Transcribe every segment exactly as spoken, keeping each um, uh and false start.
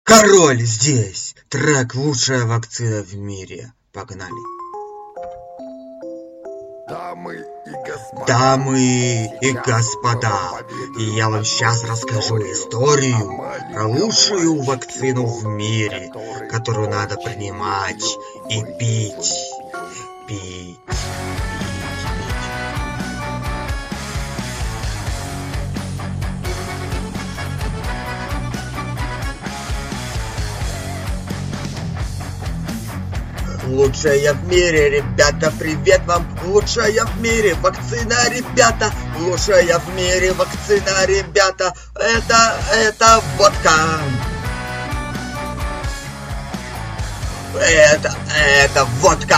Король здесь! Трек «Лучшая вакцина в мире». Погнали. Дамы и господа, Дамы и господа, я вам сейчас расскажу историю про лучшую вакцину в мире, которую надо принимать и пить. Пить. Лучшая в мире, ребята, привет вам! Лучшая в мире вакцина, ребята! Лучшая в мире вакцина, ребята! Это, это водка! Это, это водка!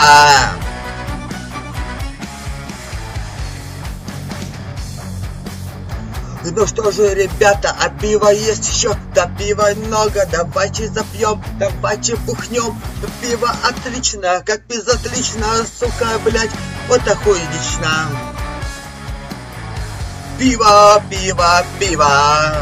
Ну что же, ребята, а пива есть еще? Да пива много, давайте запьем, давайте бухнем. Пиво отлично, как безотлично, сука, блять, вот охуенно. Пиво, пиво, пиво.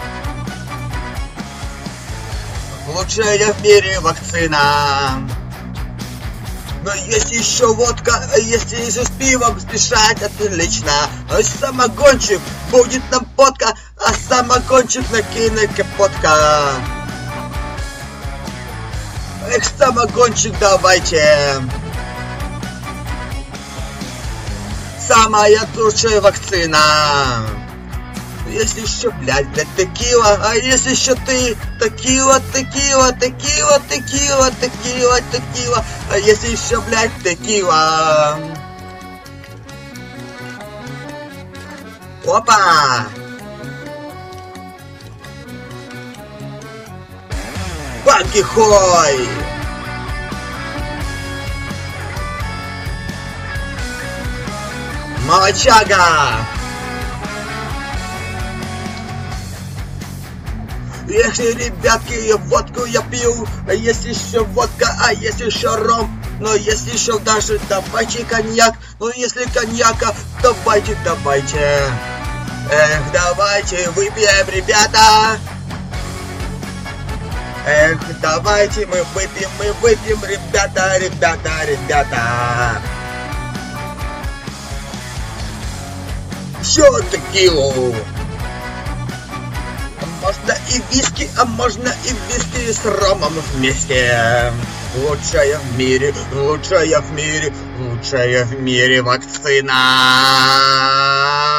Лучшая в мире вакцина. Но есть еще водка, если еще с пивом смешать, отлично. Самогончик, будет нам водка, а самогончик накинет капотка. Эх, самогончик давайте. Самая лучшая вакцина. Если еще, блядь, блядь, текила, а если еще ты, текила, текила, текила, текила, текила, текила, а если еще, блядь, текила. Опа! Бакихой! Молочага! Эх, ребятки, водку я пью, а есть еще водка, а есть еще ром, но есть еще даже, давайте коньяк, ну если коньяка, давайте, давайте, эх, давайте выпьем, ребята, эх, давайте мы выпьем, мы выпьем, ребята, ребята, ребята, все текилу. Можно и виски, а можно и виски с ромом вместе. Лучшая в мире, лучшая в мире, лучшая в мире вакцина.